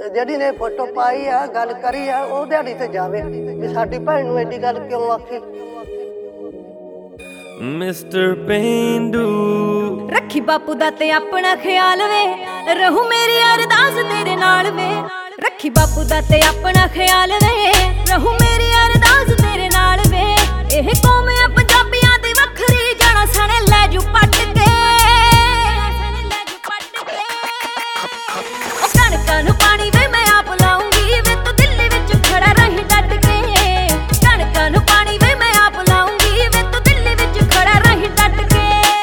ਜਿਹੜੀ ਨੇ ਫੋਟੋ ਪਾਈ ਆ ਗੱਲ ਕਰੀ ਆ ਉਹ ਦਿਹਾੜੀ ਤੇ ਜਾਵੇ ਵੀ ਸਾਡੀ ਭੈਣ ਨੂੰ ਐਡੀ ਗੱਲ ਕਿਉਂ ਆਖੀ। ਮਿਸਟਰ ਪੇਂਡੂ ਰੱਖੀ ਬਾਪੂ ਦਾ ਤੇ ਆਪਣਾ ਖਿਆਲ ਵੇ, ਰਹੂ ਮੇਰੀ ਅਰਦਾਸ ਤੇਰੇ ਨਾਲ ਵੇ। ਰੱਖੀ ਬਾਪੂ ਦਾ ਤੇ ਆਪਣਾ ਖਿਆਲ ਵੇ, ਰਹੂ ਮੇਰੀ ਅਰਦਾਸ ਤੇਰੇ ਨਾਲ ਵੇ। ਇਹ ਕੌਮ ਆ ਪੰਜਾਬੀਆਂ ਦੀ ਵੱਖਰੀ, ਜਾਣਾ ਸਣੇ ਲੈ ਜੂ ਪੱਟ ਕੇ। ਉਹ ਕਣਕਾਂ ਨੂੰ ਪਾਣੀ ਵੇ ਮੈਂ ਆਪ ਲਾਉਂਗੀ ਵੇ, ਤੂੰ ਦਿੱਲੀ ਵਿੱਚ ਖੜਾ ਰਹੀ ਡਟ ਕੇ। ਕਣਕਾਂ ਨੂੰ ਪਾਣੀ ਵੇ ਮੈਂ ਆਪ ਲਾਉਂਗੀ ਵੇ, ਤੂੰ ਦਿੱਲੀ ਵਿੱਚ ਖੜਾ ਰਹੀ ਡਟ ਕੇ।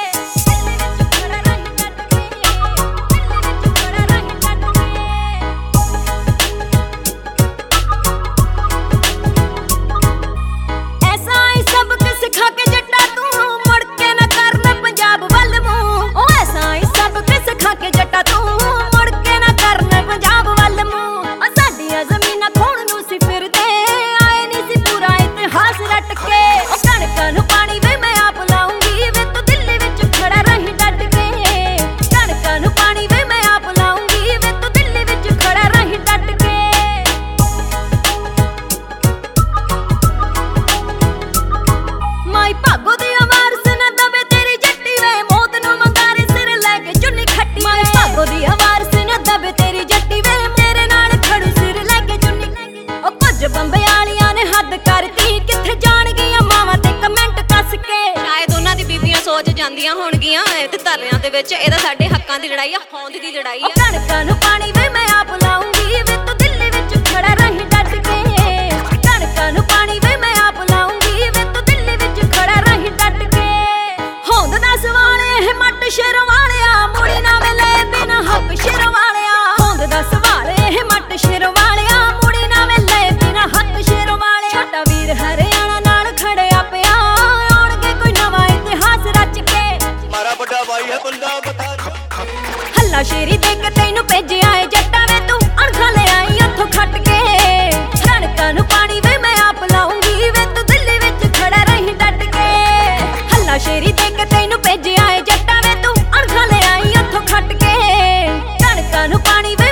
ਸਿਖਾ ਕੇ ਜੱਟਾ ਤੂੰ ਮੁੜ ਕੇ ਨਾ ਕਰਨਾ ਪੰਜਾਬ ਵੱਲ ਮੂੰਹ। ਉਹ ਐਸਾ ਹੀ ਸਭ ਕੁਝ ਸਿਖਾ ਕੇ ਜੱਟਾ ਤੂੰ ਮੁੜ ਕੇ ਨਾ ਕਰਨਾ ਪੰਜਾਬ ਵੱਲ ਮੂੰਹ। ਸਾਡੀਆਂ ਜ਼ਮੀਨਾਂ ਖੋਣ ਨੂੰ ਸੀ ਫਿਰਦੇ, ਆਏ ਨਹੀਂ ਸੀ ਪੂਰਾ ਇਤਿਹਾਸ ਰੱਟ ਕੇ। ਉਹ ਕਣਕਾਂ ਨੂੰ ਪਾਣੀ ਵੇ ਮੈਂ ਆਪ ਲਾਉਂਗੀ ਵੇ, ਤੂੰ ਦਿੱਲੀ ਵਿੱਚ ਖੜਾ ਰਹੀ ਡਟ ਕੇ। ਕਣਕਾਂ ਨੂੰ ਪਾਣੀ ਵੇ ਮੈਂ ਆਪ ਲਾਉਂਗੀ ਵੇ, ਤੂੰ ਦਿੱਲੀ ਵਿੱਚ ਖੜਾ ਰਹੀ ਡਟ ਕੇ। ਮਾਈ ਭਾਗੋ ਦੀ ਆਵਾਜ਼ ਨਾ ਦਵੇ ਤੇਰੀ ਜੱਟੀ ਵੇ, ਮੌਤ ਨੂੰ ਮੰਗਾਰੇ ਸਿਰ ਲੈ ਕੇ ਚੁੰਨੀ ਖੱਟੀ। ਮਾਈ ਭਾਗੋ ਦੀ ਆਵਾਜ਼ ਨਾ ਦਵੇ ਤੇਰੀ ਜੱਟੀ ਵੇ, ਮੇਰੇ ਨਾਲ ਖੜੂ ਸਿਰ ਲੈ ਕੇ ਚੁੰਨੀ। ਉਹ ਕੁਝ ਬੰਬੇ ਵਾਲੀਆਂ ਨੇ ਹੱਦ ਕਰਤੀ, ਕਿੱਥੇ ਜਾਣ ਗਈਆਂ ਮਾਵਾਂ ਤੇ ਕਮੈਂਟ ਕੱਸ ਕੇ। ਸ਼ਾਇਦ ਉਹਨਾਂ ਦੀ ਬੀਬੀਆਂ ਸੋਚ ਜਾਂਦੀਆਂ ਹੋਣਗੀਆਂ ਤੇ ਧਰਨਿਆਂ ਦੇ ਵਿੱਚ ਇਹਦਾ ਸਾਡੇ ਹੱਕਾਂ ਦੀ ਲੜਾਈ ਆ, ਹੋਂਦ ਦੀ ਲੜਾਈ ਆ। ਕਣਕਾਂ ਨੂੰ ਪਾਣੀ ਵੇ ਮੈਂ ਆਪ ਲਾਉਂਗੀ ਵੇ, ਤੂੰ ਦਿੱਲੀ ਵਿੱਚ ਖੜਾ ਰਹੀ ਡਟ ਕੇ। ਕਣਕਾਂ ਨੂੰ ਪਾਣੀ ਵੇ ਮੈਂ ਆਪ ਲਾਉਂਗੀ ਵੇ, ਤੂੰ ਦਿੱਲੀ ਵਿੱਚ ਖੜਾ ਰਹੀ ਡਟ ਕੇ। ਹੋਂਦ ਦਾ ਸਵਾਲ ਇਹ ਮੱਟ ਸ਼ੇਰ ਵਾਲਿਆ, ਮੁੜੀ ਨਾ ਵੇਲੇ ਬਿਨਾ ਹੱਕ ਸ਼ੇਰ ਵਾਲਿਆ। ਹੋਂਦ ਦਾ ਸਵਾਲ ਇਹ ਮੱਟ ਸ਼ੇਰ ਵਾਲਿਆ, ਮੁੜੀ ਨਾ ਵੇਲੇ ਬਿਨਾ ਹੱਕ ਸ਼ੇਰ ਵਾਲਿਆ। ਛੋਟਾ ਵੀਰ ਹਰਿਆਣਾ ਨਾਲ ਖੜਿਆ ਪਿਆ, ਆਉਣਗੇ ਕੋਈ ਨਵਾਂ ਇਤਿਹਾਸ ਰਚ ਕੇ। ਮਾਰਾ ਵੱਡਾ ਭਾਈ ਹੈ ਬੰਦਾ ਬਤਾ ਹੱਲਾ ਸ਼ੇਰੀ ਦੇ ਕੇ ਤੈਨੂੰ ਭੇਜਿਆ ਏ ਜੱਟਾ ਵੇ, ਤੂੰ ਅਣਖਾਂ ਲੈ ਆਈ ਉੱਥੋਂ ਖੱਟ ਕੇ। ਕਣਕਾਂ ਨੂੰ ਪਾਣੀ ਵੇ ਮੈਂ ਆਪ ਲਾਉਂਗੀ ਵੇ, ਤੂੰ ਦਿੱਲੀ ਵਿੱਚ ਖੜਾ ਰਹੀ ਡਟ ਕੇ। ਹੱਲਾ ਸ਼ੇਰੀ ਦੇ ਕੇ ਤੈਨੂੰ ਭੇਜਿਆ ਏ ਜੱਟਾ ਵੇ, ਤੂੰ ਅਣਖਾਂ ਲੈ ਆਈ ਉੱਥੋਂ ਖੱਟ ਕੇ। ਕਣਕਾਂ ਨੂੰ ਪਾਣੀ ਵੇ